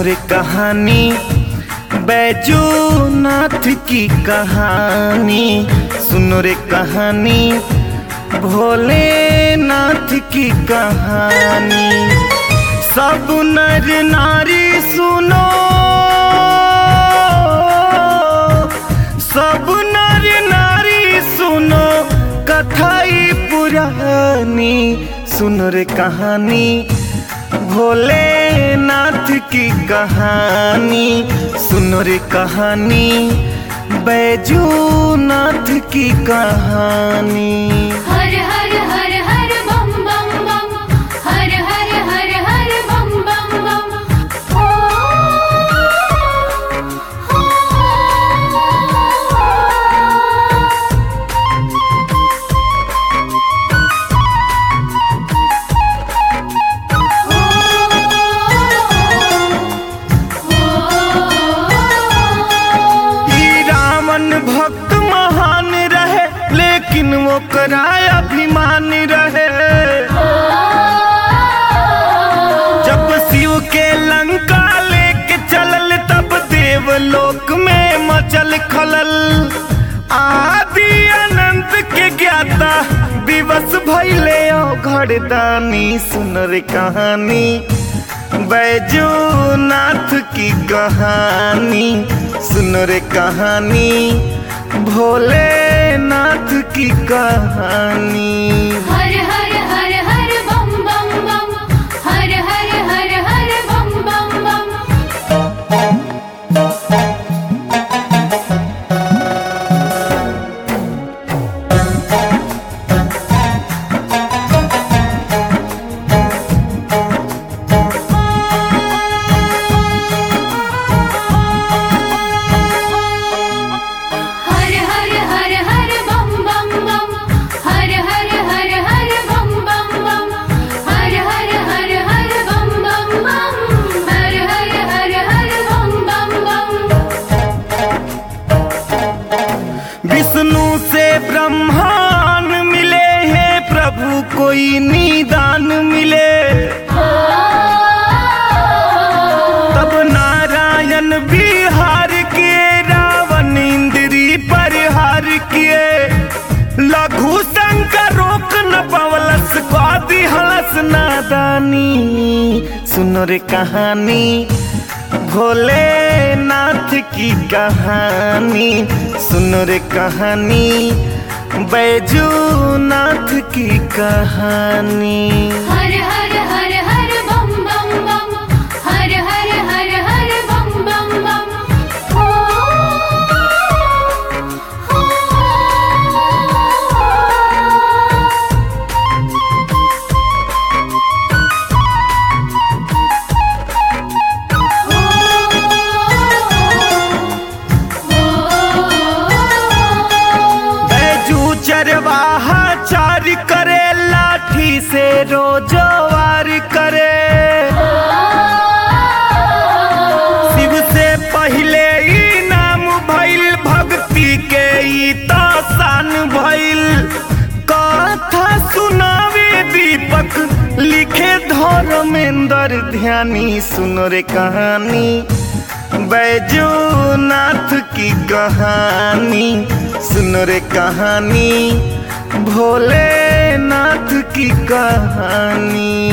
रे कहानी बैजूनाथ की कहानी, सुनो रे कहानी भोलेनाथ की कहानी। सब नर नारी सुनो, सब नर नारी सुनो कथाई पुरानी, सुनो रे कहानी भोलेनाथ की कहानी, सुनो रे कहानी बैजूनाथ की कहानी। हर हर हर हर बम बम बम, हर हर हर हर बम बम बम। भक्त महान रहे लेकिन वो कराय अभिमान रहे। जब शिव के लंका लेके चलल तब देवलोक में मचल खलल। आदि अनंत के ज्ञाता विवश भइले घरदानी, सुन रे कहानी बैजूनाथ की कहानी, सुनो रे कहानी भोलेनाथ की कहानी। हर हर हर हर बम बम बम, हर हर हर हर बम बम बम। विष्णु से ब्रह्मांड मिले हैं प्रभु कोई निदान मिले। तब नारायण बिहार के रावण इंद्री पर हार किए। लघु शंकर रोक न पवलस स्वादी हलस नादानी, सुनो रे कहानी भोलेनाथ की कहानी, सुनो रे कहानी बैजूनाथ की कहानी। हर हर हर हर बम बम बम, हर हर हर हर बम बम बम। चरवाहा चार करे लाठी से रोजो वार करे। शिव से पहले ही नाम भइल भक्ति के ई तो शान भइल। कथा सुनावे दीपक लिखे धर्मेंद्र ध्यानी, सुनो रे कहानी बैजूनाथ की कहानी, सुनो रे कहानी भोलेनाथ की कहानी।